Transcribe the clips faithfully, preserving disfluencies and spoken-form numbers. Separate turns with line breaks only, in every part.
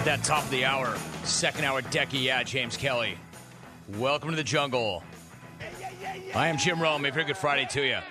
That top of the hour, second hour decky, yeah, James Kelly. Welcome to the jungle. I am Jim Rome. A very good Friday to you.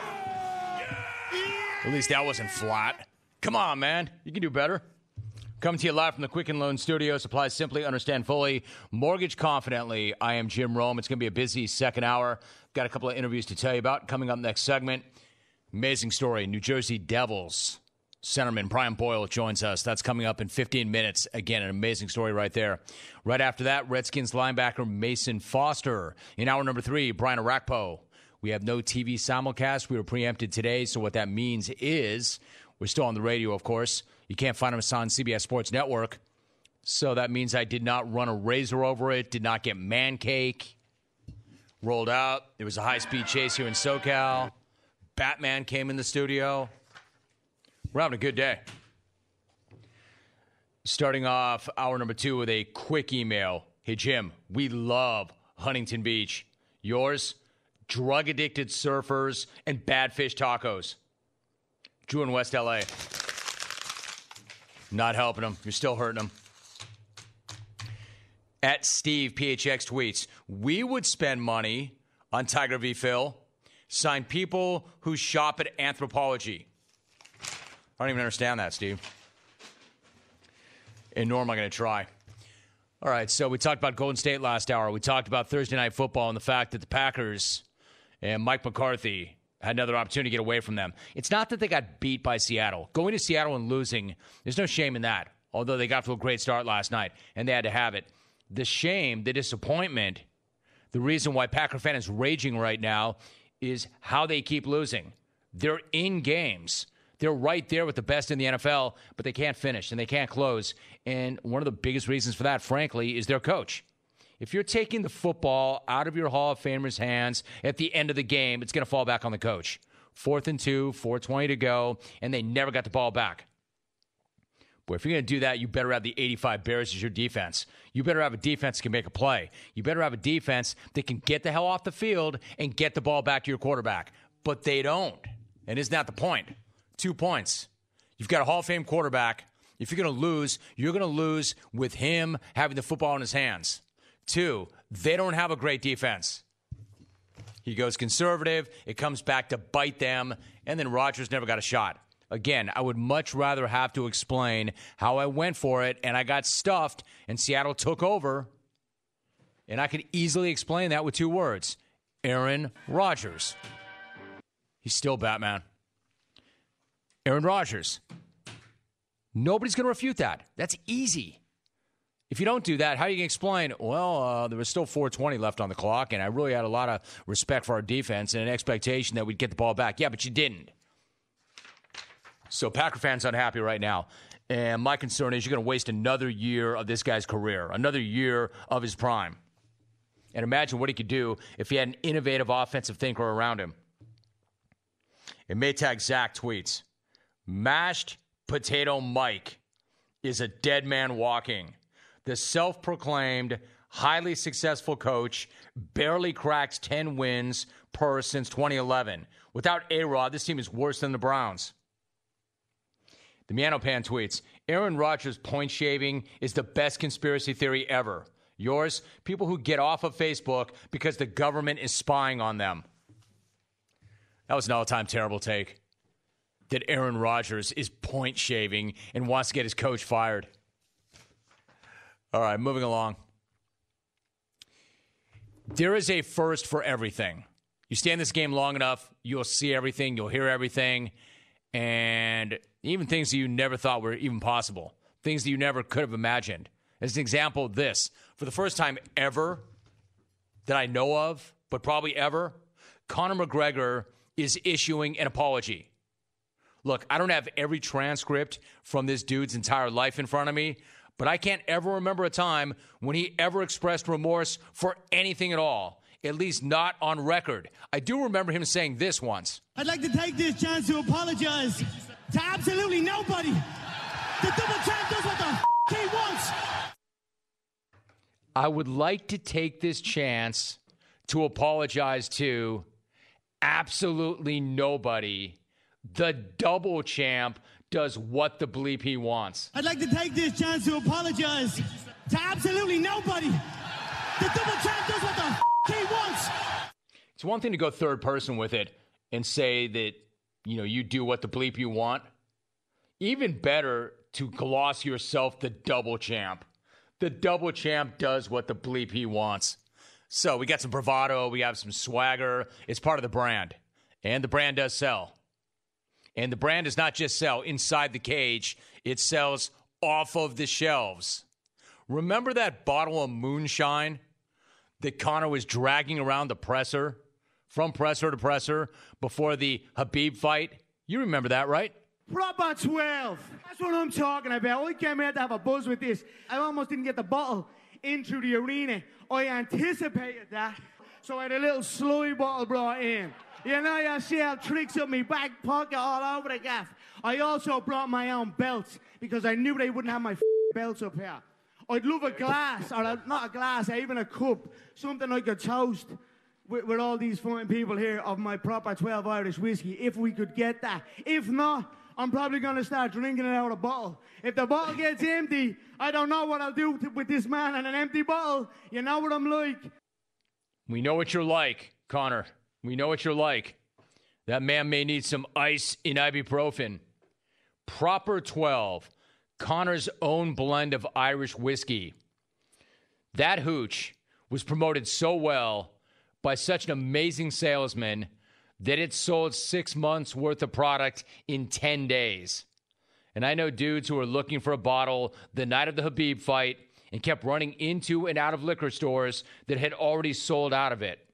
At least that wasn't flat. Come on, man. You can do better. Coming to you live from the Quicken Loan Studios. Apply simply, understand fully, mortgage confidently. I am Jim Rome. It's going to be a busy second hour. Got a couple of interviews to tell you about. Coming up next segment, amazing story. New Jersey Devils centerman Brian Boyle joins us. That's coming up in fifteen minutes. Again, an amazing story right there. Right after that, Redskins linebacker Mason Foster. In hour number three, Brian Arakpo. We have no T V simulcast. We were preempted today, so what that means is we're still on the radio, of course. You can't find us on C B S Sports Network. So that means I did not run a razor over it, did not get man cake rolled out. There was a high-speed chase here in SoCal. Batman came in the studio. We're having a good day. Starting off hour number two with a quick email. Hey, Jim, we love Huntington Beach. Yours? Drug-addicted surfers and bad fish tacos. Drew in West L A. Not helping them. You're still hurting them. At Steve, P H X tweets, we would spend money on Tiger v. Phil. Sign people who shop at Anthropologie. I don't even understand that, Steve. And nor am I going to try. All right, so we talked about Golden State last hour. We talked about Thursday Night Football and the fact that the Packers and Mike McCarthy had another opportunity to get away from them. It's not that they got beat by Seattle. Going to Seattle and losing, there's no shame in that, although they got to a great start last night, and they had to have it. The shame, the disappointment, the reason why Packer fan is raging right now is how they keep losing. They're in games. They're right there with the best in the N F L, but they can't finish and they can't close. And one of the biggest reasons for that, frankly, is their coach. If you're taking the football out of your Hall of Famers' hands at the end of the game, it's going to fall back on the coach. Fourth and two, four twenty to go, and they never got the ball back. Boy, if you're going to do that, you better have the eighty-five Bears as your defense. You better have a defense that can make a play. You better have a defense that can get the hell off the field and get the ball back to your quarterback. But they don't. And isn't that the point? Two points. You've got a Hall of Fame quarterback. If you're going to lose, you're going to lose with him having the football in his hands. Two, they don't have a great defense. He goes conservative. It comes back to bite them. And then Rodgers never got a shot. Again, I would much rather have to explain how I went for it and I got stuffed and Seattle took over. And I could easily explain that with two words. Aaron Rodgers. He's still Batman. Aaron Rodgers. Nobody's going to refute that. That's easy. If you don't do that, how are you going to explain, well, uh, there was still four twenty left on the clock, and I really had a lot of respect for our defense and an expectation that we'd get the ball back. Yeah, but you didn't. So Packer fans unhappy right now. And my concern is you're going to waste another year of this guy's career, another year of his prime. And imagine what he could do if he had an innovative offensive thinker around him. And Maytag Zach tweets, Mashed Potato Mike is a dead man walking. The self-proclaimed, highly successful coach barely cracks ten wins per since twenty eleven. Without A-Rod, this team is worse than the Browns. The Mianopan tweets, Aaron Rodgers' point shaving is the best conspiracy theory ever. Yours, people who get off of Facebook because the government is spying on them. That was an all-time terrible take. That Aaron Rodgers is point shaving and wants to get his coach fired. All right, moving along. There is a first for everything. You stay in this game long enough, you'll see everything, you'll hear everything, and even things that you never thought were even possible, things that you never could have imagined. As an example, this. For the first time ever that I know of, but probably ever, Conor McGregor is issuing an apology. Look, I don't have every transcript from this dude's entire life in front of me, but I can't ever remember a time when he ever expressed remorse for anything at all, at least not on record. I do remember him saying this once.
I'd like to take this chance to apologize to absolutely nobody. The double champ does what the f*** he wants.
I would like to take this chance to apologize to absolutely nobody. The double champ does what the bleep he wants.
I'd like to take this chance to apologize to absolutely nobody. The double champ does what the f- he wants.
It's one thing to go third person with it and say that, you know, you do what the bleep you want. Even better to gloss yourself the double champ. The double champ does what the bleep he wants. So we got some bravado. We have some swagger. It's part of the brand. And the brand does sell. And the brand does not just sell inside the cage. It sells off of the shelves. Remember that bottle of moonshine that Conor was dragging around the presser, from presser to presser, before the Khabib fight? You remember that, right?
Proper twelve. That's what I'm talking about. I came here to have a buzz with this. I almost didn't get the bottle into the arena. I anticipated that. So I had a little slide bottle brought in. You know, you see how tricks up my back pocket all over the gaff. I also brought my own belts because I knew they wouldn't have my f- belts up here. I'd love a glass, or a, not a glass, even a cup, something I could toast with, with all these fine people here of my proper twelve Irish whiskey, if we could get that. If not, I'm probably going to start drinking it out of a bottle. If the bottle gets empty, I don't know what I'll do to, with this man and an empty bottle. You know what I'm like.
We know what you're like, Conor. We know what you're like. That man may need some ice in ibuprofen. Proper twelve, Conor's own blend of Irish whiskey. That hooch was promoted so well by such an amazing salesman that it sold six months worth of product in ten days. And I know dudes who are looking for a bottle the night of the Khabib fight and kept running into and out of liquor stores that had already sold out of it.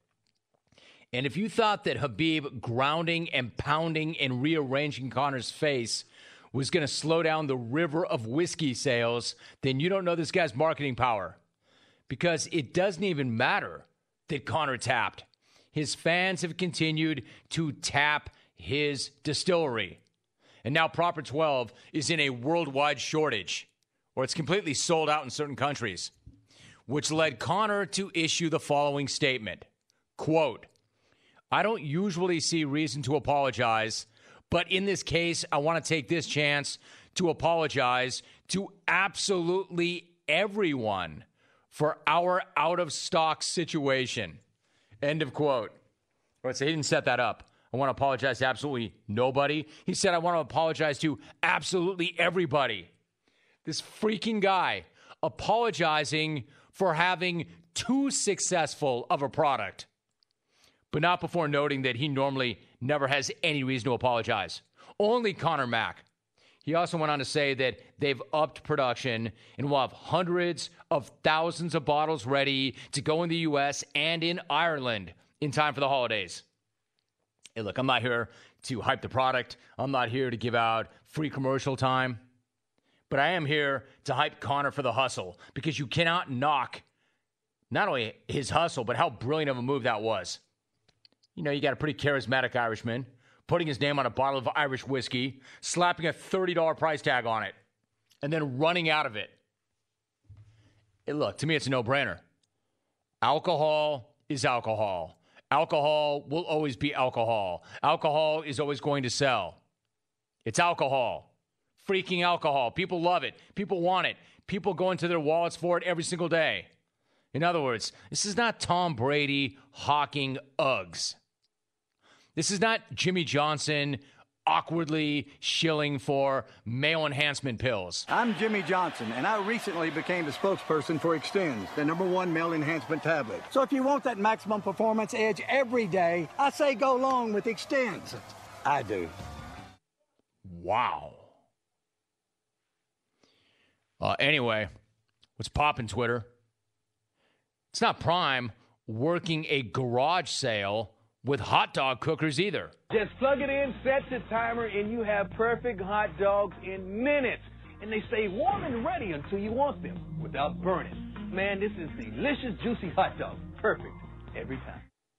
And if you thought that Khabib grounding and pounding and rearranging Conor's face was going to slow down the river of whiskey sales, then you don't know this guy's marketing power. Because it doesn't even matter that Conor tapped. His fans have continued to tap his distillery. And now Proper twelve is in a worldwide shortage, or it's completely sold out in certain countries, which led Conor to issue the following statement. Quote, I don't usually see reason to apologize, but in this case, I want to take this chance to apologize to absolutely everyone for our out-of-stock situation. End of quote. All right, so he didn't set that up. I want to apologize to absolutely nobody. He said, I want to apologize to absolutely everybody. This freaking guy apologizing for having too successful of a product, but not before noting that he normally never has any reason to apologize. Only Conor Mack. He also went on to say that they've upped production and will have hundreds of thousands of bottles ready to go in the U S and in Ireland in time for the holidays. Hey, look, I'm not here to hype the product. I'm not here to give out free commercial time. But I am here to hype Conor for the hustle, because you cannot knock not only his hustle, but how brilliant of a move that was. You know, you got a pretty charismatic Irishman putting his name on a bottle of Irish whiskey, slapping a thirty dollars price tag on it, and then running out of it. Hey, look, to me, it's a no-brainer. Alcohol is alcohol. Alcohol will always be alcohol. Alcohol is always going to sell. It's alcohol. Freaking alcohol. People love it. People want it. People go into their wallets for it every single day. In other words, this is not Tom Brady hawking Uggs. This is not Jimmy Johnson awkwardly shilling for male enhancement pills.
I'm Jimmy Johnson, and I recently became the spokesperson for Extends, the number one male enhancement tablet. So if you want that maximum performance edge every day, I say go long with Extends. I do.
Wow. Uh, anyway, what's poppin' Twitter? It's not Prime working a garage sale with hot dog cookers either.
Just plug it in, set the timer, and you have perfect hot dogs in minutes. And they stay warm and ready until you want them without burning. Man, this is delicious, juicy hot dog. Perfect every time.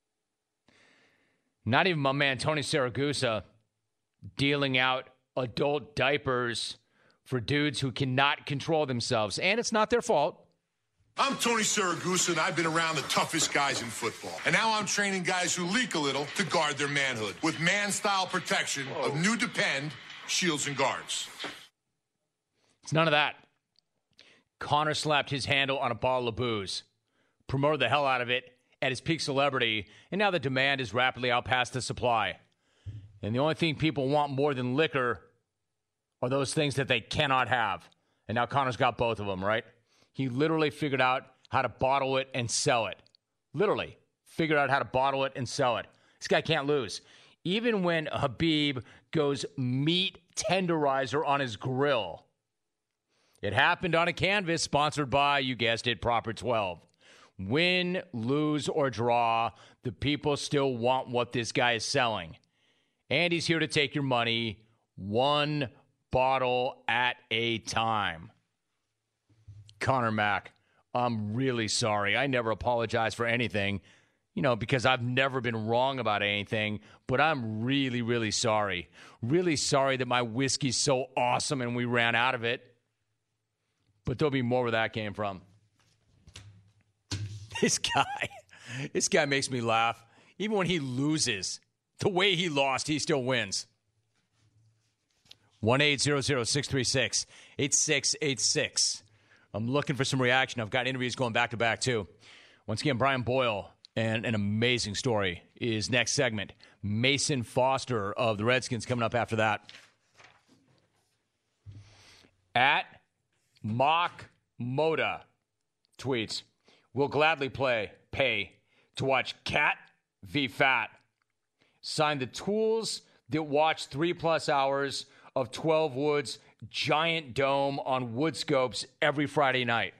Not even my man Tony Saragusa dealing out adult diapers for dudes who cannot control themselves. And it's not their fault.
I'm Tony Saragusa, and I've been around the toughest guys in football. And now I'm training guys who leak a little to guard their manhood with man-style protection Whoa. of New Depend shields and guards.
It's none of that. Conor slapped his handle on a bottle of booze, promoted the hell out of it at his peak celebrity, and now the demand is rapidly outpast the supply. And the only thing people want more than liquor are those things that they cannot have. And now Conor's got both of them, right? He literally figured out how to bottle it and sell it. Literally figured out how to bottle it and sell it. This guy can't lose. Even when Khabib goes meat tenderizer on his grill. It happened on a canvas sponsored by, you guessed it, Proper twelve. Win, lose, or draw, the people still want what this guy is selling. And he's here to take your money one bottle at a time. Conor Mack, I'm really sorry. I never apologize for anything, you know, because I've never been wrong about anything, but I'm really, really sorry. Really sorry that my whiskey's so awesome and we ran out of it. But there'll be more where that came from. This guy, this guy makes me laugh. Even when he loses, the way he lost, he still wins. one eight hundred six three six eight six eight six. I'm looking for some reaction. I've got interviews going back to back, too. Once again, Brian Boyle, and an amazing story, is next segment. Mason Foster of the Redskins coming up after that. At Mock Moda tweets, "Will gladly play, pay to watch Cat v. Fat. Sign the tools that watch three-plus hours of twelve Woods giant dome on Woodscopes every Friday night."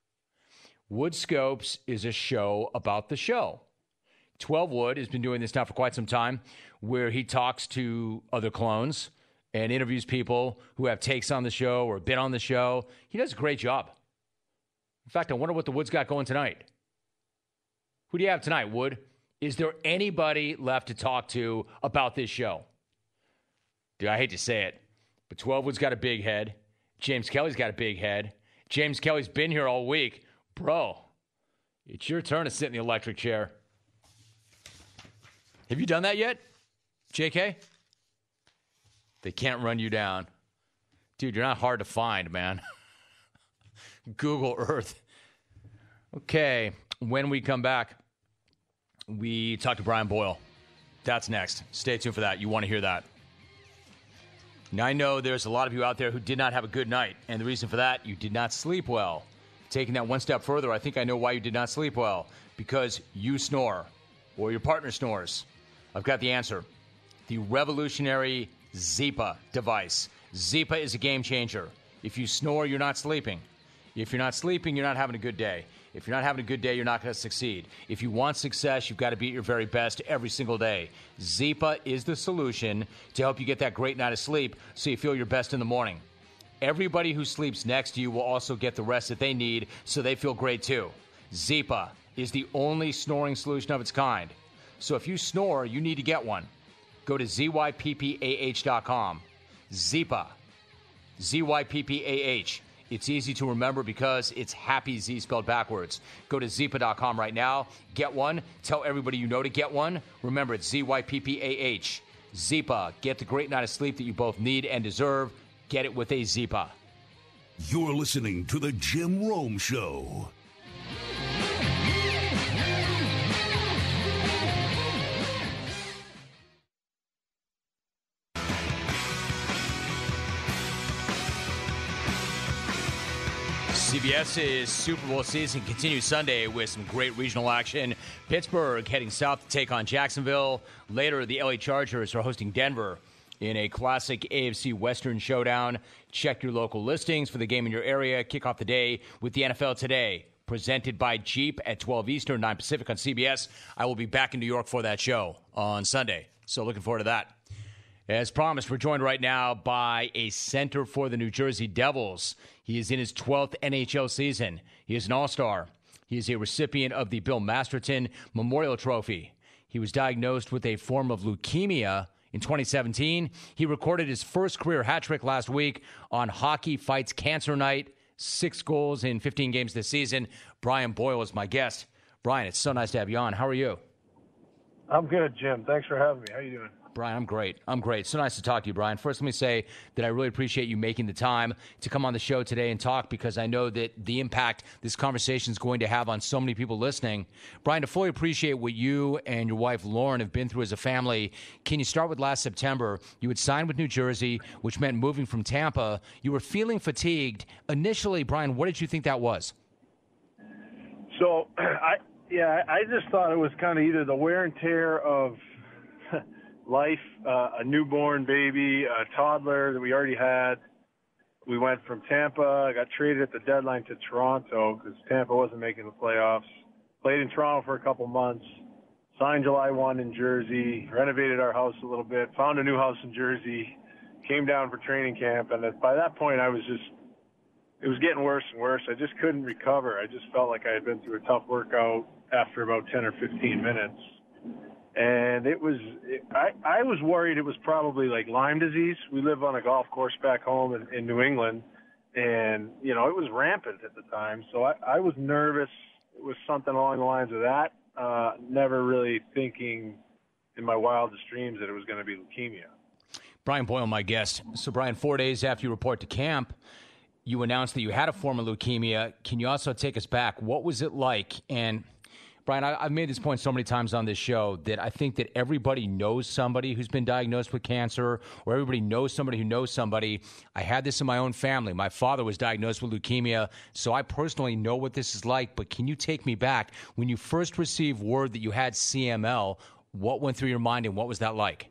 Woodscopes is a show about the show. twelve Wood has been doing this now for quite some time, where he talks to other clones and interviews people who have takes on the show or been on the show. He does a great job. In fact, I wonder what the Woods got going tonight. Who do you have tonight, Wood? Is there anybody left to talk to about this show? Dude, I hate to say it, but twelve Wood's got a big head. James Kelly's got a big head. James Kelly's been here all week. Bro, it's your turn to sit in the electric chair. Have you done that yet, J K? They can't run you down. Dude, you're not hard to find, man. Google Earth. Okay, when we come back, we talk to Brian Boyle. That's next. Stay tuned for that. You want to hear that. Now, I know there's a lot of you out there who did not have a good night, and the reason for that, you did not sleep well. Taking that one step further, I think I know why you did not sleep well. Because you snore, or your partner snores. I've got the answer. The revolutionary Zypa device. Zypa is a game changer. If you snore, you're not sleeping. If you're not sleeping, you're not having a good day. If you're not having a good day, you're not going to succeed. If you want success, you've got to be at your very best every single day. Zypa is the solution to help you get that great night of sleep so you feel your best in the morning. Everybody who sleeps next to you will also get the rest that they need so they feel great too. Zypa is the only snoring solution of its kind. So if you snore, you need to get one. Go to Z Y P P A H dot com. Zypa. Z Y P P A H. It's easy to remember because it's Happy Z spelled backwards. Go to Zypa dot com right now. Get one. Tell everybody you know to get one. Remember, it's Z Y P P A H. Zypa. Get the great night of sleep that you both need and deserve. Get it with a Zypa.
You're listening to The Jim Rome Show.
CBS's Super Bowl season continues Sunday with some great regional action. Pittsburgh heading south to take on Jacksonville. Later, the L A Chargers are hosting Denver in a classic A F C Western showdown. Check your local listings for the game in your area. Kick off the day with the N F L Today, presented by Jeep at twelve Eastern, nine Pacific on C B S. I will be back in New York for that show on Sunday, so looking forward to that. As promised, we're joined right now by a center for the New Jersey Devils. He is in his twelfth N H L season. He is an all-star. He is a recipient of the Bill Masterton Memorial Trophy. He was diagnosed with a form of leukemia in twenty seventeen. He recorded his first career hat trick last week on Hockey Fights Cancer Night. Six goals in fifteen games this season. Brian Boyle is my guest. Brian, it's so nice to have you on. How are you?
I'm good, Jim. Thanks for having me. How are you doing?
Brian, I'm great. I'm great. So nice to talk to you, Brian. First, let me say that I really appreciate you making the time to come on the show today and talk, because I know that the impact this conversation is going to have on so many people listening. Brian, to fully appreciate what you and your wife, Lauren, have been through as a family, can you start with last September? You had signed with New Jersey, which meant moving from Tampa. You were feeling fatigued. Initially, Brian, what did you think that was?
So, I yeah, I just thought it was kind of either the wear and tear of life, uh, a newborn baby, a toddler that we already had. We went from Tampa, I got traded at the deadline to Toronto because Tampa wasn't making the playoffs. Played in Toronto for a couple months, signed July first in Jersey, renovated our house a little bit, found a new house in Jersey, came down for training camp, and by that point I was just, it was getting worse and worse. I just couldn't recover. I just felt like I had been through a tough workout after about ten or fifteen minutes. And it was, it, I, I was worried it was probably like Lyme disease. We live on a golf course back home in, in New England, and, you know, it was rampant at the time. So I, I was nervous it was something along the lines of that, uh, never really thinking in my wildest dreams that it was going to be leukemia.
Brian Boyle, my guest. So, Brian, four days after you report to camp, you announced that you had a form of leukemia. Can you also take us back? What was it like? And Brian, I, I've made this point so many times on this show that I think that everybody knows somebody who's been diagnosed with cancer, or everybody knows somebody who knows somebody. I had this in my own family. My father was diagnosed with leukemia, so I personally know what this is like. But can you take me back? When you first received word that you had C M L, what went through your mind and what was that like?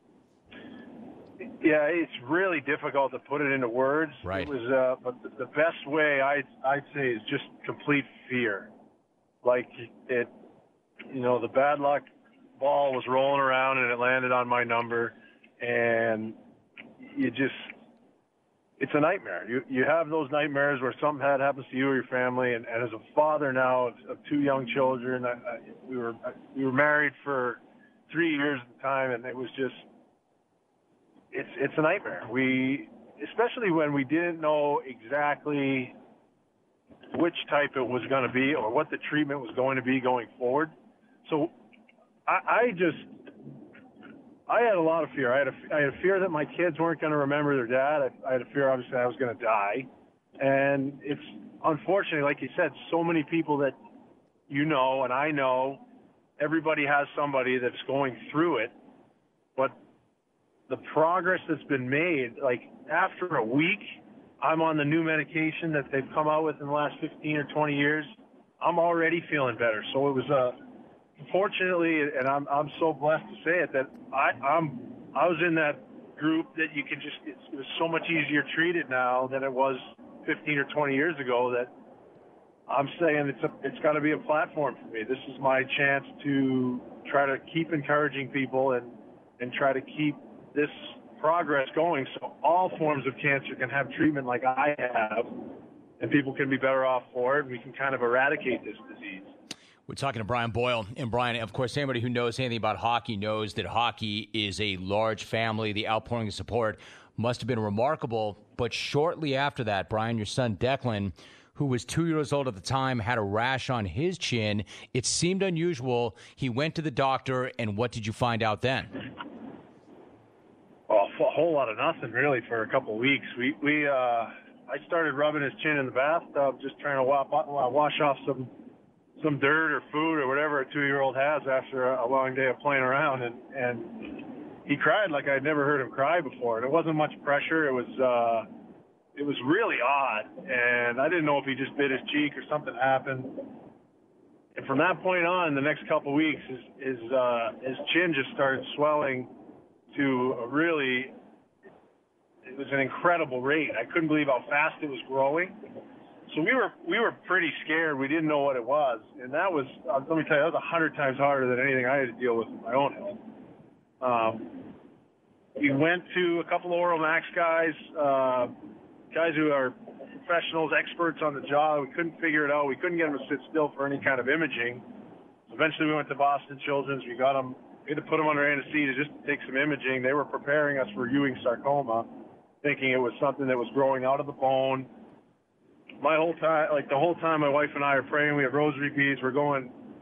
Yeah, it's really difficult to put it into words.
Right.
It was, uh, but the best way I'd, I'd say is just complete fear. Like it, you know, the bad luck ball was rolling around and it landed on my number, and you just, it's a nightmare. You you have those nightmares where something bad happens to you or your family, and, and as a father now of, of two young children, I, I, we were we were married for three years at the time, and it was just, it's it's a nightmare. We, especially when we didn't know exactly which type it was going to be or what the treatment was going to be going forward. So I, I just, I had a lot of fear. I had a, I had a fear that my kids weren't going to remember their dad. I, I had a fear, obviously, I was going to die. And it's unfortunately, like you said, so many people that you know and I know, everybody has somebody that's going through it. But the progress that's been made, like after a week, I'm on the new medication that they've come out with in the last fifteen or twenty years. I'm already feeling better. So it was, uh, fortunately, and I'm I'm so blessed to say it, that I I'm I was in that group that you can just, it's, it was so much easier treated now than it was fifteen or twenty years ago, that I'm saying it's a, it's got to be a platform for me. This is my chance to try to keep encouraging people and and try to keep this progress going, so all forms of cancer can have treatment like I have, and people can be better off for it. We can kind of eradicate this disease.
We're talking to Brian Boyle. And Brian, of course, anybody who knows anything about hockey knows that hockey is a large family. The outpouring of support must have been remarkable. But shortly after that, Brian, your son Declan, who was two years old at the time, had a rash on his chin. It seemed unusual. He went to the doctor, and what did you find out then?
Well, a whole lot of nothing, really, for a couple of weeks. We, we, uh, I started rubbing his chin in the bathtub, just trying to wash, wash off some, some dirt or food or whatever a two-year-old has after a long day of playing around, and, and he cried like I'd never heard him cry before. And it wasn't much pressure. It was, uh, it was really odd, and I didn't know if he just bit his cheek or something happened. And from that point on, the next couple of weeks, his, his, uh, his chin just started swelling to a really, it was an incredible rate. I couldn't believe how fast it was growing. So we were we were pretty scared. We didn't know what it was, and that was, uh, let me tell you, that was a hundred times harder than anything I had to deal with in my own health. Um, we went to a couple of Oral Max guys, uh, guys who are professionals, experts on the job. We couldn't figure it out. We couldn't get them to sit still for any kind of imaging. Eventually, we went to Boston Children's. We got them. We had to put them under anesthesia just to take some imaging. They were preparing us for Ewing sarcoma, thinking it was something that was growing out of the bone. My whole time, like the whole time, my wife and I are praying. We have rosary beads. We're going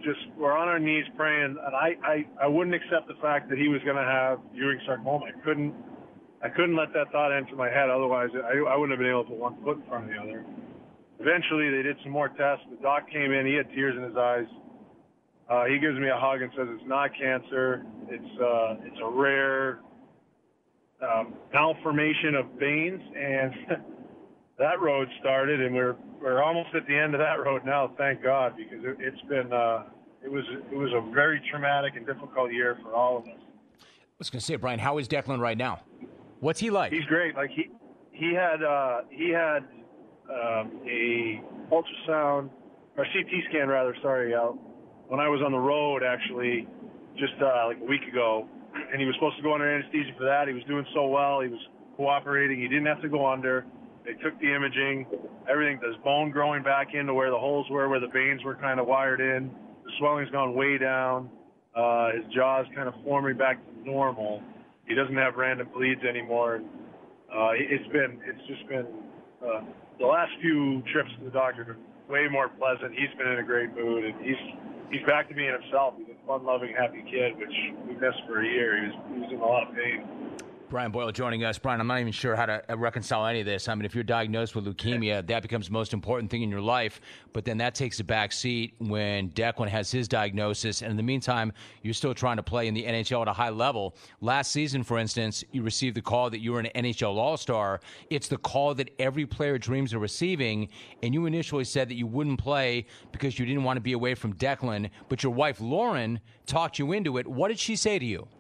just we're on our knees praying, and I, I, I wouldn't accept the fact that he was going to have Ewing sarcoma. I couldn't I couldn't let that thought enter my head. Otherwise, I, I wouldn't have been able to put one foot in front of the other. Eventually, they did some more tests. The doc came in. He had tears in his eyes. Uh, he gives me a hug and says it's not cancer. It's uh, it's a rare um, malformation of veins, and that road started, and we're we're almost at the end of that road now. Thank God, because it, it's been uh, it was it was a very traumatic and difficult year for all of us.
I was going to say, Brian, how is Declan right now? What's he like?
He's great. Like he he had uh, he had um, a ultrasound or C T scan rather. Sorry, uh, when I was on the road actually, just uh, like a week ago, and he was supposed to go under anesthesia for that. He was doing so well. He was cooperating. He didn't have to go under. They took the imaging. Everything. There's bone growing back into where the holes were, where the veins were kind of wired in. The swelling's gone way down. Uh, his jaw's kind of forming back to normal. He doesn't have random bleeds anymore. Uh, it's been, it's just been, uh, the last few trips to the doctor have been way more pleasant. He's been in a great mood, and he's, he's back to being himself. He's a fun-loving, happy kid, which we missed for a year. He was, he was in a lot of pain.
Brian Boyle joining us. Brian, I'm not even sure how to reconcile any of this. I mean, if you're diagnosed with leukemia, that becomes the most important thing in your life, but then that takes a back seat when Declan has his diagnosis, and in the meantime, you're still trying to play in the N H L at a high level. Last season, for instance, you received the call that you were an N H L All-Star. It's the call that every player dreams of receiving, and you initially said that you wouldn't play because you didn't want to be away from Declan, but your wife, Lauren, talked you into it. What did she say to you?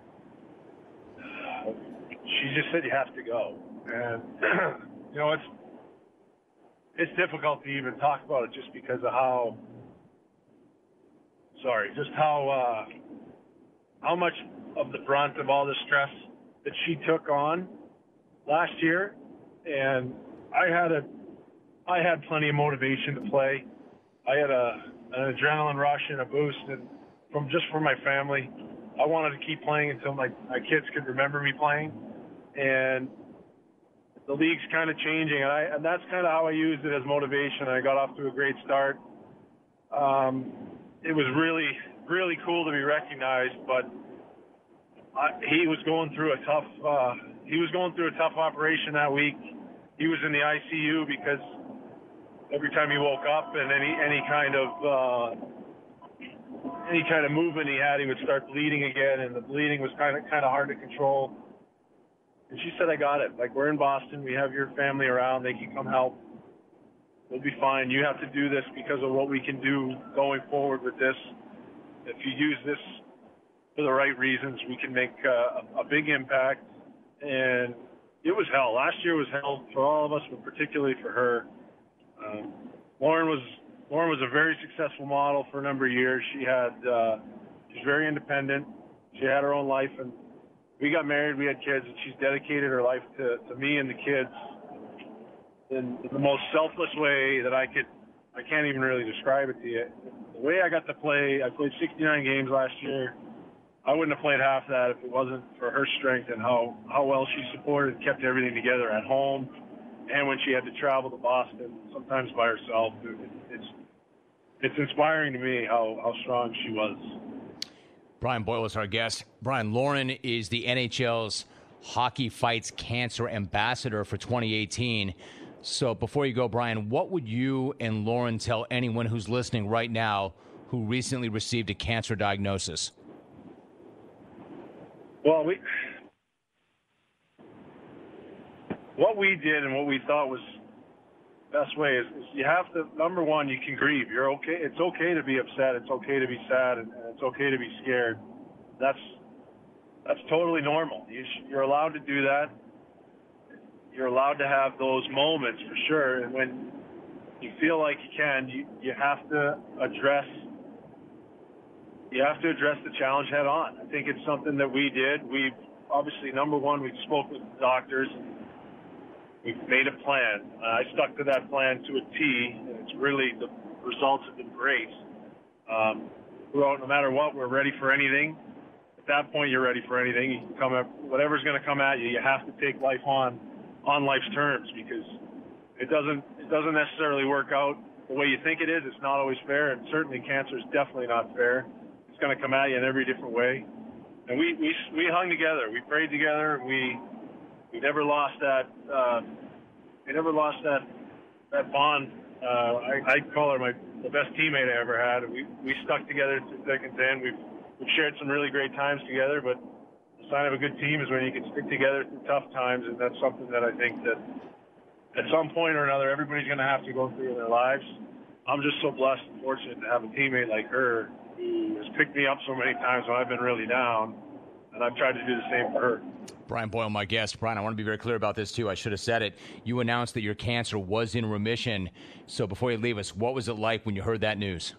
She just said you have to go, and you know it's it's difficult to even talk about it just because of how sorry, just how uh, how much of the brunt of all the stress that she took on last year, and I had a I had plenty of motivation to play. I had a an adrenaline rush and a boost, and from just for my family, I wanted to keep playing until my my kids could remember me playing. And the league's kind of changing, and, I, and that's kind of how I used it as motivation. I got off to a great start. Um, it was really, really cool to be recognized, but I, he was going through a tough. Uh, he was going through a tough operation that week. He was in the I C U because every time he woke up and any any kind of uh, any kind of movement he had, he would start bleeding again, and the bleeding was kind of kind of hard to control. And she said, I got it. Like, we're in Boston. We have your family around. They can come help. We'll be fine. You have to do this because of what we can do going forward with this. If you use this for the right reasons, we can make uh, a big impact. And it was hell. Last year was hell for all of us, but particularly for her. Um, Lauren was Lauren was a very successful model for a number of years. She had uh, she's very independent. She had her own life, and we got married, we had kids, and she's dedicated her life to, to me and the kids in the most selfless way that I could, I can't even really describe it to you. The way I got to play, I played sixty-nine games last year. I wouldn't have played half that if it wasn't for her strength and how, how well she supported and kept everything together at home and when she had to travel to Boston, sometimes by herself. It, it's, it's inspiring to me how, how strong she was.
Brian Boyle is our guest. Brian, Lauren is the N H L's Hockey Fights Cancer Ambassador for twenty eighteen. So before you go, Brian, what would you and Lauren tell anyone who's listening right now who recently received a cancer diagnosis?
Well, we what we did and what we thought was the best way is, is you have to, number one, you can grieve. You're okay. It's okay to be upset. It's okay to be sad, and, and it's okay to be scared. That's that's totally normal. You sh- you're allowed to do that. You're allowed to have those moments for sure. And when you feel like you can, you, you have to address you have to address the challenge head on. I think it's something that we did. We obviously, number one, we spoke with the doctors. We've made a plan. Uh, I stuck to that plan to a T, and it's really, the results have been great. Um, well, no matter what, we're ready for anything. At that point, you're ready for anything. You can come up, whatever's going to come at you, you have to take life on, on life's terms, because it doesn't, it doesn't necessarily work out the way you think it is, it's not always fair, and certainly cancer is definitely not fair. It's going to come at you in every different way. And we, we, we hung together. We prayed together. We, we never lost that, uh, we never lost that, that bond. Uh, I, I call her my, the best teammate I ever had. We, we stuck together through thick and thin. We've, we've shared some really great times together, but the sign of a good team is when you can stick together through tough times, and that's something that I think that at some point or another, everybody's going to have to go through in their lives. I'm just so blessed and fortunate to have a teammate like her who has picked me up so many times when I've been really down, and I've tried to do the same for her.
Brian Boyle, my guest. Brian, I want to be very clear about this, too. I should have said it. You announced that your cancer was in remission. So before you leave us, what was it like when you heard that news?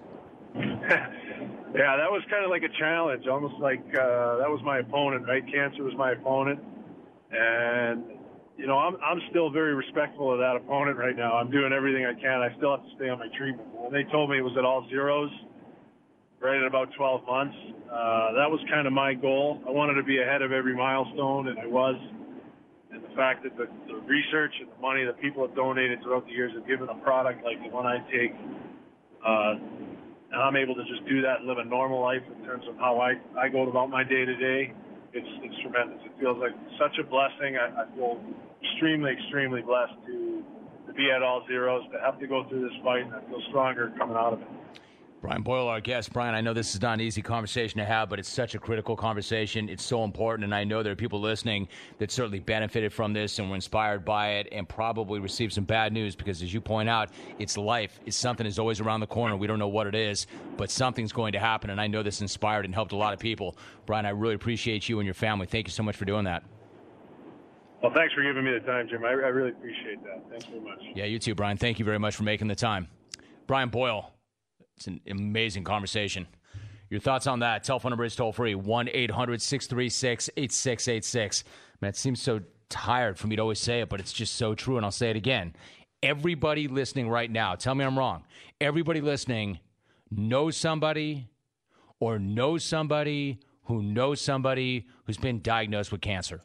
Yeah, that was kind of like a challenge, almost like uh, that was my opponent, right? Cancer was my opponent. And, you know, I'm I'm still very respectful of that opponent right now. I'm doing everything I can. I still have to stay on my treatment. When they told me it was at all zeros, right at about twelve months, uh, that was kind of my goal. I wanted to be ahead of every milestone, and I was. And the fact that the, the research and the money that people have donated throughout the years have given a product like the one I take, uh, and I'm able to just do that and live a normal life in terms of how I, I go about my day-to-day, it's, it's tremendous. It feels like such a blessing. I, I feel extremely, extremely blessed to, to be at all zeros, to have to go through this fight, and I feel stronger coming out of it.
Brian Boyle, our guest. Brian, I know this is not an easy conversation to have, but it's such a critical conversation. It's so important, and I know there are people listening that certainly benefited from this and were inspired by it and probably received some bad news because, as you point out, it's life. It's something that's always around the corner. We don't know what it is, but something's going to happen, and I know this inspired and helped a lot of people. Brian, I really appreciate you and your family. Thank you so much for doing that.
Well, thanks for giving me the time, Jim. I, I really appreciate that. Thanks very much.
Yeah, you too, Brian. Thank you very much for making the time. Brian Boyle. It's an amazing conversation. Your thoughts on that? Telephone number is toll-free, one eight hundred six three six eight six eight six. Man, it seems so tired for me to always say it, but it's just so true, and I'll say it again. Everybody listening right now, tell me I'm wrong, everybody listening knows somebody or knows somebody who knows somebody who's been diagnosed with cancer.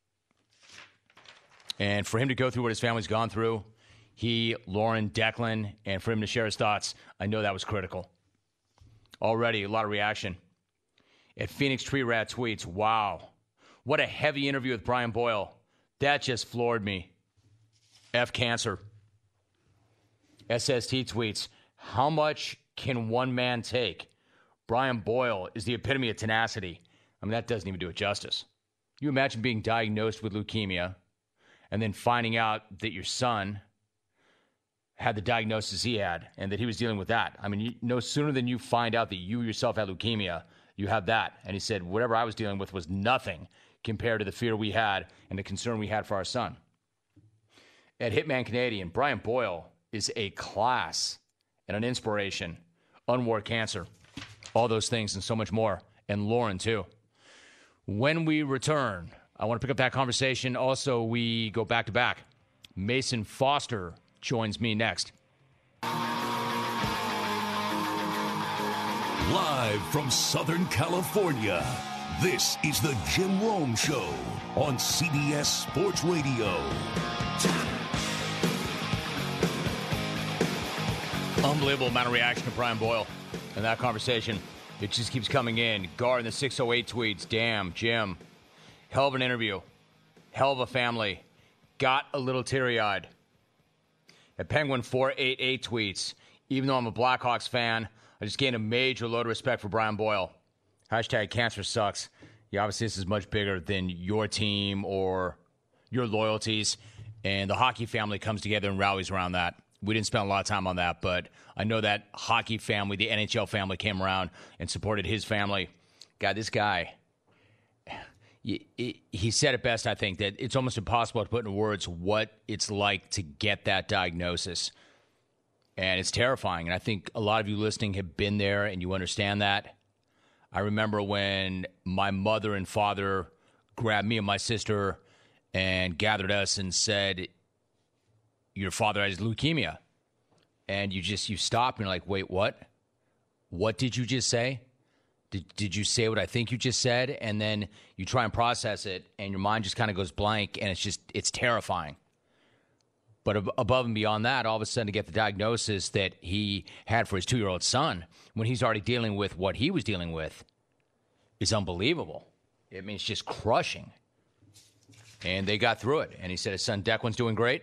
And for him to go through what his family's gone through, he, Lauren, Declan, and for him to share his thoughts, I know that was critical. Already, a lot of reaction. At Phoenix Tree Rat tweets, wow, what a heavy interview with Brian Boyle. That just floored me. F cancer. S S T tweets, how much can one man take? Brian Boyle is the epitome of tenacity. I mean, that doesn't even do it justice. You imagine being diagnosed with leukemia and then finding out that your son had the diagnosis he had and that he was dealing with that. I mean, you, no sooner than you find out that you yourself had leukemia, you have that. And he said, whatever I was dealing with was nothing compared to the fear we had and the concern we had for our son. At Hitman Canadian, Brian Boyle is a class and an inspiration on war cancer. All those things and so much more. And Lauren, too. When we return, I want to pick up that conversation. Also, we go back to back. Mason Foster joins me next.
Live from Southern California, this is the Jim Rome Show on C B S Sports Radio.
Unbelievable amount of reaction to Brian Boyle and that conversation. It just keeps coming in. Gar in the six oh eight tweets, damn, Jim. Hell of an interview. Hell of a family. Got a little teary-eyed. At Penguin four eighty-eight tweets, even though I'm a Blackhawks fan, I just gained a major load of respect for Brian Boyle. Hashtag cancer sucks. Yeah, obviously this is much bigger than your team or your loyalties, and the hockey family comes together and rallies around that. We didn't spend a lot of time on that, but I know that hockey family, the N H L family, came around and supported his family. God, this guy, he said it best, I think, that it's almost impossible to put into words what it's like to get that diagnosis. And it's terrifying. And I think a lot of you listening have been there and you understand that. I remember when my mother and father grabbed me and my sister and gathered us and said, your father has leukemia. And you just, you stop and you're like, wait, what? What did you just say? Did, did you say what I think you just said? And then you try and process it, and your mind just kind of goes blank, and it's just, it's terrifying. But ab- above and beyond that, all of a sudden to get the diagnosis that he had for his two-year-old son when he's already dealing with what he was dealing with is unbelievable. I mean, it's just crushing. And they got through it. And he said his son Declan's doing great,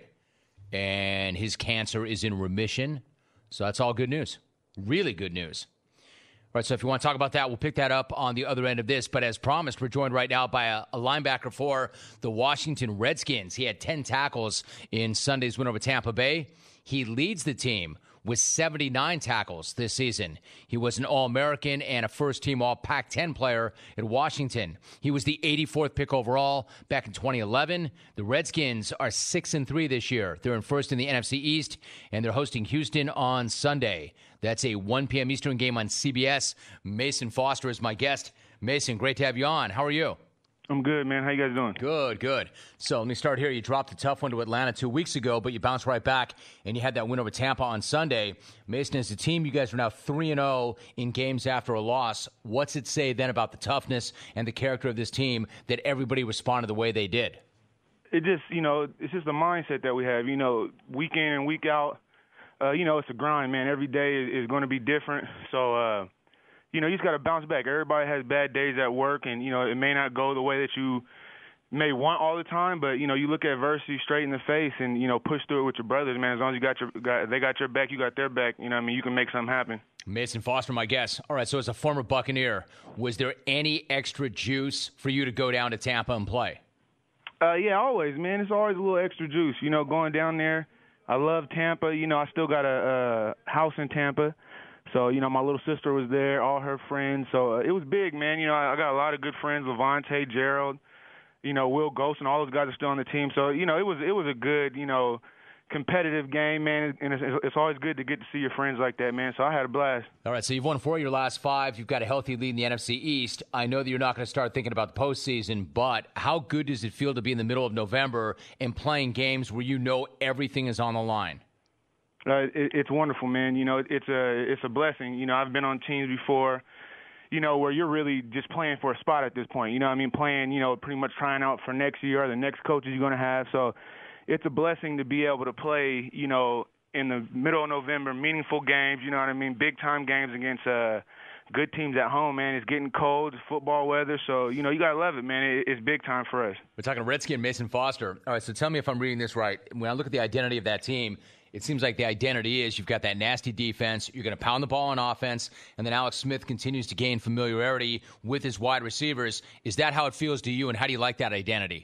and his cancer is in remission. So that's all good news. Really good news. All right, so if you want to talk about that, we'll pick that up on the other end of this. But as promised, we're joined right now by a, a linebacker for the Washington Redskins. He had ten tackles in Sunday's win over Tampa Bay. He leads the team with seventy-nine tackles this season. He was an All-American and a first-team All-Pac ten player at Washington. He was the eighty-fourth pick overall back in twenty eleven. The Redskins are six and three this year. They're in first in the N F C East, and they're hosting Houston on Sunday. That's a one p.m. Eastern game on C B S. Mason Foster is my guest. Mason, great to have you on. How are you?
I'm good, man. How you guys doing?
Good, good. So let me start here. You dropped a tough one to Atlanta two weeks ago, but you bounced right back, and you had that win over Tampa on Sunday. Mason, as a team, you guys are now three and oh in games after a loss. What's it say then about the toughness and the character of this team that everybody responded the way they did?
It just, you know, it's just the mindset that we have. You know, week in and week out, uh, you know, it's a grind, man. Every day is, is going to be different. So, uh, you know, you just got to bounce back. Everybody has bad days at work, and, you know, it may not go the way that you may want all the time, but, you know, you look at adversity straight in the face and, you know, push through it with your brothers, man. As long as you got your got, they got your back, you got their back, you know what I mean, you can make something happen.
Mason Foster, my guest. All right, so as a former Buccaneer, was there any extra juice for you to go down to Tampa and play?
Uh, yeah, always, man. It's always a little extra juice, you know, going down there. I love Tampa. You know, I still got a, a house in Tampa. So, you know, my little sister was there, all her friends. So uh, it was big, man. You know, I, I got a lot of good friends, Levante, Gerald, you know, Will Ghost, and all those guys are still on the team. So, you know, it was it was a good, you know, competitive game, man. And it's, it's always good to get to see your friends like that, man. So I had a blast.
All right, so you've won four of your last five. You've got a healthy lead in the N F C East. I know that you're not going to start thinking about the postseason, but how good does it feel to be in the middle of November and playing games where you know everything is on the line?
Uh, it, it's wonderful, man. You know, it's a it's a blessing. You know, I've been on teams before, you know, where you're really just playing for a spot at this point. You know what I mean? Playing, you know, pretty much trying out for next year or the next coaches you're going to have. So it's a blessing to be able to play, you know, in the middle of November, meaningful games, you know what I mean, big-time games against uh, good teams at home, man. It's getting cold, it's football weather, so, you know, you got to love it, man. It, it's big time for us.
We're talking Redskin Mason Foster. All right, so tell me if I'm reading this right. When I look at the identity of that team, it seems like the identity is you've got that nasty defense, you're going to pound the ball on offense, and then Alex Smith continues to gain familiarity with his wide receivers. Is that how it feels to you, and how do you like that identity?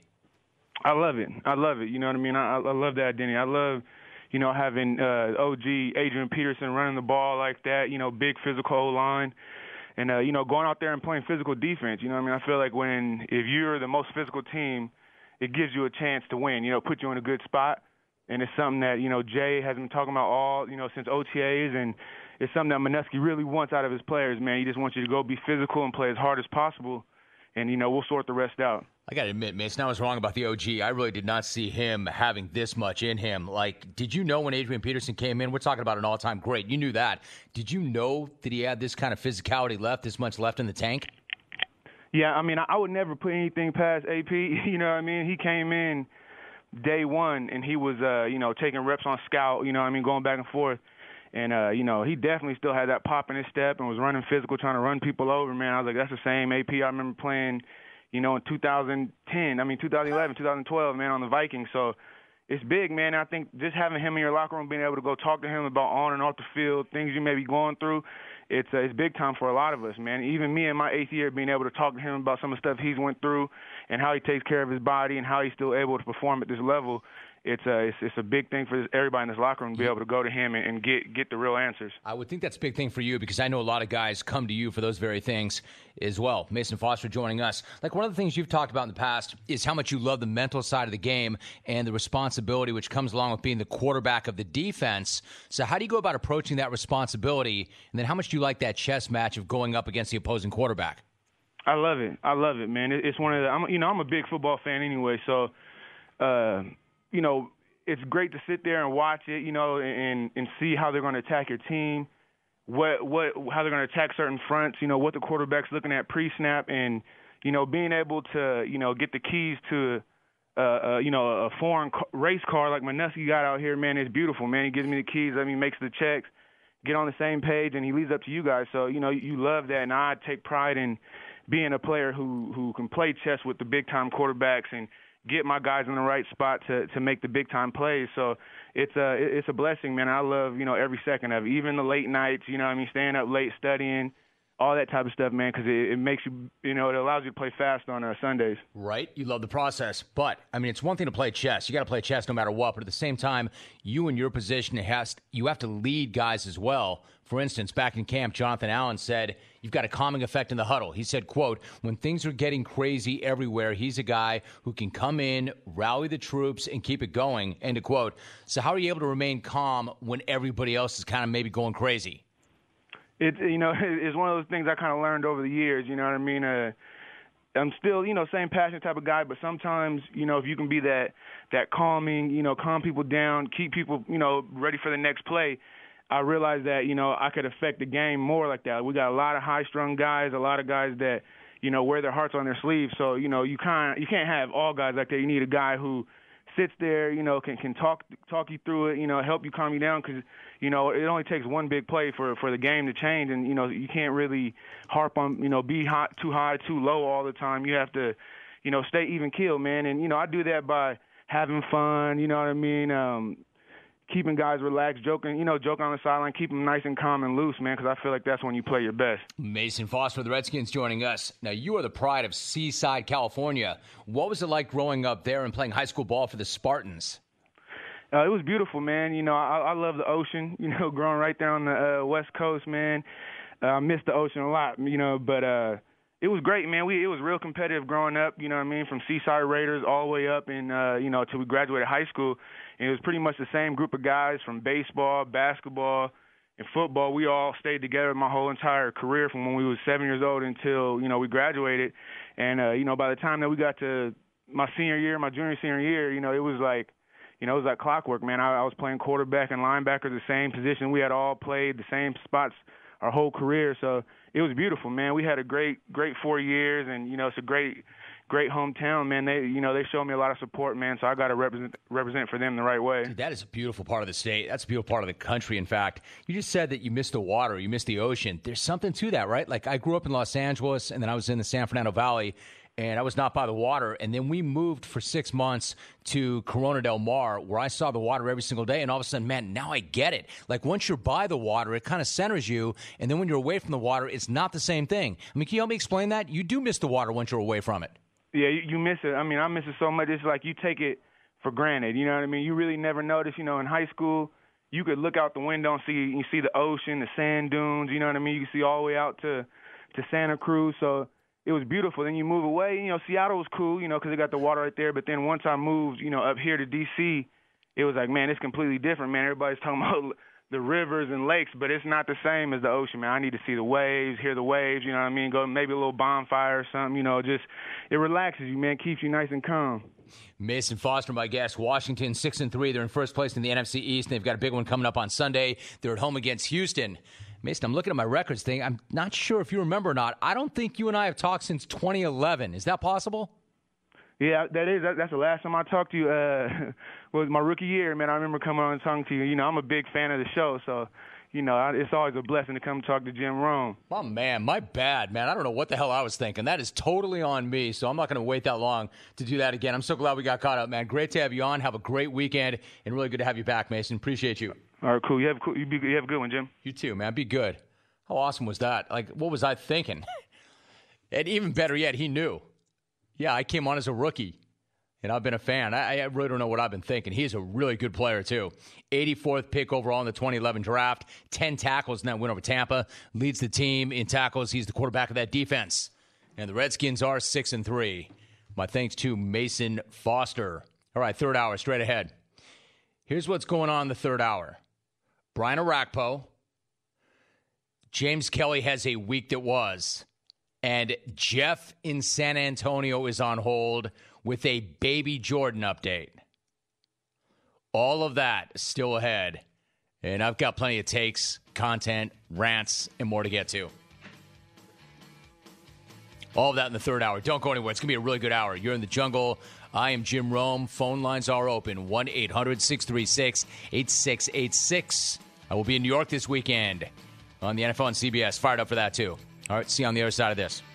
I love it. I love it. You know what I mean? I, I love that identity. I love, you know, having uh, O G, Adrian Peterson running the ball like that, you know, big physical O-line. And, uh, you know, going out there and playing physical defense. You know what I mean? I feel like when if you're the most physical team, it gives you a chance to win, you know, put you in a good spot. And it's something that, you know, Jay has been talking about all, you know, since O T As. And it's something that Manusky really wants out of his players, man. He just wants you to go be physical and play as hard as possible. And, you know, we'll sort the rest out.
I got to admit, Mason, I was wrong about the O G. I really did not see him having this much in him. Like, did you know when Adrian Peterson came in, we're talking about an all-time great. You knew that. Did you know that he had this kind of physicality left, this much left in the tank?
Yeah, I mean, I would never put anything past A P. You know what I mean? He came in day one, and he was, uh, you know, taking reps on scout, you know what I mean, going back and forth. And, uh, you know, he definitely still had that pop in his step and was running physical, trying to run people over, man. I was like, that's the same A P I remember playing, you know, in two thousand ten, I mean, two thousand eleven, two thousand twelve, man, on the Vikings. So it's big, man. I think just having him in your locker room, being able to go talk to him about on and off the field, things you may be going through, it's uh, it's big time for a lot of us, man. Even me in my eighth year, being able to talk to him about some of the stuff he's went through and how he takes care of his body and how he's still able to perform at this level, it's a, it's, it's a big thing for this, everybody in this locker room to be able to go to him and, and get get the real answers.
I would think that's a big thing for you because I know a lot of guys come to you for those very things as well. Mason Foster joining us. Like, one of the things you've talked about in the past is how much you love the mental side of the game and the responsibility which comes along with being the quarterback of the defense. So how do you go about approaching that responsibility? And then how much do you like that chess match of going up against the opposing quarterback?
I love it. I love it, man. It's one of the, I'm, you know, I'm a big football fan anyway, so, uh, you know, it's great to sit there and watch it, you know, and and see how they're going to attack your team, what what how they're going to attack certain fronts, you know, what the quarterback's looking at pre-snap, and, you know, being able to, you know, get the keys to uh, uh, you know, a foreign ca- race car like Manusky got out here, man, it's beautiful, man. He gives me the keys, I mean, makes the checks, get on the same page, and he leads up to you guys. So, you know, you love that, and I take pride in being a player who, who can play chess with the big-time quarterbacks and get my guys in the right spot to, to make the big-time plays. So it's a, it's a blessing, man. I love, you know, every second of it, even the late nights, you know what I mean, staying up late studying, all that type of stuff, man, because it, it makes you, you know, it allows you to play fast on uh, Sundays.
Right. You love the process. But, I mean, it's one thing to play chess. You got to play chess no matter what. But at the same time, you in your position, it has, you have to lead guys as well. For instance, back in camp, Jonathan Allen said, you've got a calming effect in the huddle. He said, quote, when things are getting crazy everywhere, he's a guy who can come in, rally the troops, and keep it going, end of quote. So how are you able to remain calm when everybody else is kind of maybe going crazy?
It's, you know, it's one of those things I kind of learned over the years, you know what I mean? Uh, I'm still, you know, same passionate type of guy, but sometimes, you know, if you can be that, that calming, you know, calm people down, keep people, you know, ready for the next play, I realized that, you know, I could affect the game more like that. We got a lot of high-strung guys, a lot of guys that, you know, wear their hearts on their sleeves. So, you know, you kind you can't have all guys like that. You need a guy who sits there, you know, can can talk talk you through it, you know, help you calm you down because, you know, it only takes one big play for, for the game to change. And, you know, you can't really harp on, you know, be hot, too high, too low all the time. You have to, you know, stay even keel, man. And, you know, I do that by having fun, you know what I mean, um, keeping guys relaxed, joking, you know, joking on the sideline, keep them nice and calm and loose, man, because I feel like that's when you play your best.
Mason Foster of the Redskins joining us. Now, you are the pride of Seaside, California. What was it like growing up there and playing high school ball for the Spartans?
Uh, it was beautiful, man. You know, I, I love the ocean, you know, growing right there on the uh, West Coast, man. Uh, I miss the ocean a lot, you know, but uh, it was great, man. We It was real competitive growing up, you know what I mean, from Seaside Raiders all the way up and, uh, you know, until we graduated high school. And it was pretty much the same group of guys from baseball, basketball, and football. We all stayed together my whole entire career from when we was seven years old until, you know, we graduated. And, uh, you know, by the time that we got to my senior year, my junior, senior year, you know, it was like, you know, it was like clockwork, man. I, I was playing quarterback and linebacker, the same position. We had all played the same spots our whole career. So it was beautiful, man. We had a great, great four years, and, you know, it's a great – great hometown, man. They, you know, they showed me a lot of support, man, so I got to represent represent for them the right way.
Dude, that is a beautiful part of the state. That's a beautiful part of the country, in fact. You just said that you miss the water, you miss the ocean. There's something to that, right? Like, I grew up in Los Angeles, and then I was in the San Fernando Valley, and I was not by the water. And then we moved for six months to Corona del Mar, where I saw the water every single day, and all of a sudden, man, now I get it. Like, once you're by the water, it kind of centers you, and then when you're away from the water, it's not the same thing. I mean, can you help me explain that? You do miss the water once you're away from it.
Yeah, you, you miss it. I mean, I miss it so much. It's like you take it for granted. You know what I mean? You really never notice. You know, in high school, you could look out the window and see you see the ocean, the sand dunes. You know what I mean? You can see all the way out to to Santa Cruz. So it was beautiful. Then you move away. You know, Seattle was cool. You know, because they got the water right there. But then once I moved, you know, up here to D C, it was like, man, it's completely different. Man, everybody's talking about the rivers and lakes, but it's not the same as the ocean, man. I need to see the waves, hear the waves, you know what I mean? Go maybe a little bonfire or something, you know, just it relaxes you, man, keeps you nice and calm.
Mason Foster, my guest. Washington, six and three. They're in first place in the N F C East, and they've got a big one coming up on Sunday. They're at home against Houston. Mason, I'm looking at my records thing. I'm not sure if you remember or not. I don't think you and I have talked since twenty eleven. Is that possible?
Yeah, that is. That's the last time I talked to you. Uh, was my rookie year, man. I remember coming on and talking to you. You know, I'm a big fan of the show, so, you know, it's always a blessing to come talk to Jim Rome.
Oh, man, my bad, man. I don't know what the hell I was thinking. That is totally on me, so I'm not going to wait that long to do that again. I'm so glad we got caught up, man. Great to have you on. Have a great weekend, and really good to have you back, Mason. Appreciate you.
All right, cool. You have, you, be, you have a good one, Jim.
You too, man. Be good. How awesome was that? Like, what was I thinking? And even better yet, he knew. Yeah, I came on as a rookie. And I've been a fan. I, I really don't know what I've been thinking. He's a really good player, too. eighty-fourth pick overall in the twenty eleven draft. ten tackles in that win over Tampa. Leads the team in tackles. He's the quarterback of that defense. And the Redskins are six and three. My thanks to Mason Foster. All right, third hour, straight ahead. Here's what's going on in the third hour. Brian Orakpo. James Kelly has a week that was. And Jeff in San Antonio is on hold with a Baby Jordan update. All of that is still ahead. And I've got plenty of takes, content, rants, and more to get to. All of that in the third hour. Don't go anywhere. It's going to be a really good hour. You're in the jungle I am Jim Rome. Phone lines are open, one eight hundred six three six eight six eight six. I will be in New York this weekend on the N F L and C B S. Fired up for that, too. All right, see you on the other side of this.